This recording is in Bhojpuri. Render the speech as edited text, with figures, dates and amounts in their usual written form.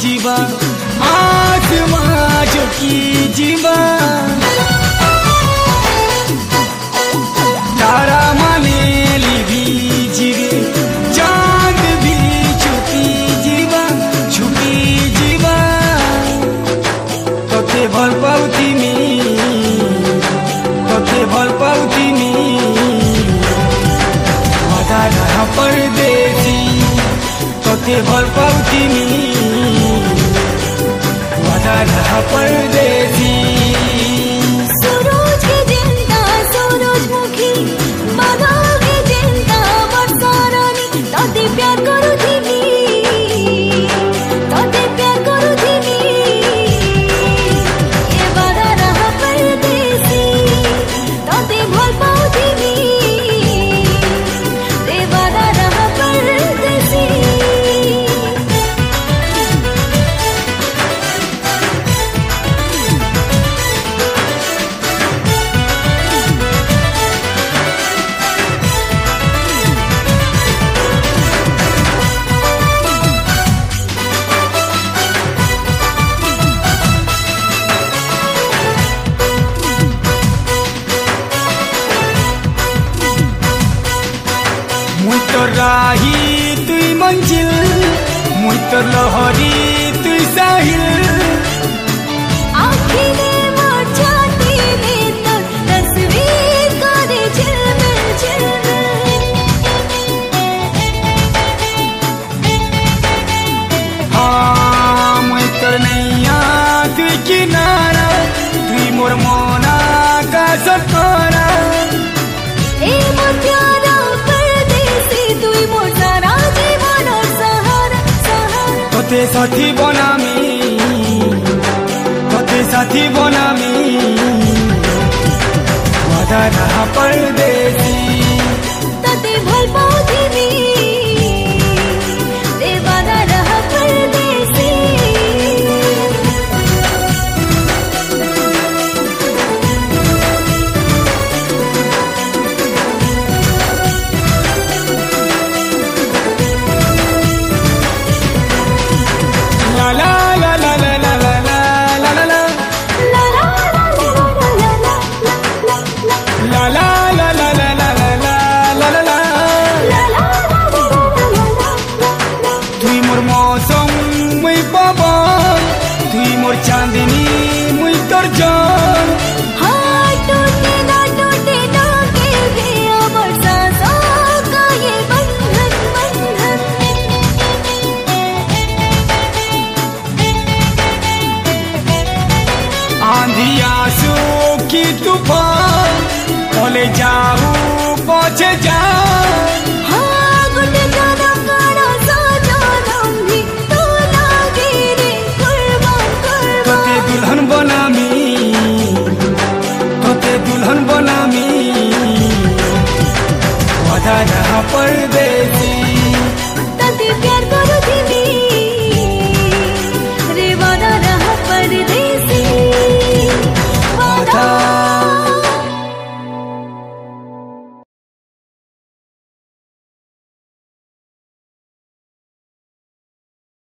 जीवा आत्मा झुकी जीवा तारा मानेली भी जीवे चांद भी छुपी जीवा तोते भल पाउती मी वादा परदेसी तोते भल पाउती मी वादा परदेसी सूरज की जिंदा सूरजमुखी बादल की जिंदा वर्षारानी तोते प्यार करूथिबी ए वादा रहा परदेसी तोते भल पाउथिबी ए वादा रहा परदेसी मुई तो राही तुई मंजिल मुई तो लहरी तुई साहिल आँखिने मोर छातीने तोर तस्वीर करे झिलमिल हाँ मुई तो नैया तुई किनारा तुई मोर मोना का सतरा ए मोर प्यारा परदेसी तुई मोर सारा जीवन और सहारा तोते साथी बनामी वादा रहा परदेसी तोते भल पाउथिबी ए वादा रहा परदेसी ला ला ला ला ला ला ला ला ला ला ला ला ला ला ला ला ला ला तुई मोर मौसम मुई पवन तुई मोर चांदनी मुई तोर जान हाँ टूटे ना के भी अमर सांसों का ये बंधन आंधी आंसू की तूफान बोले जाऊं पहुंचे जा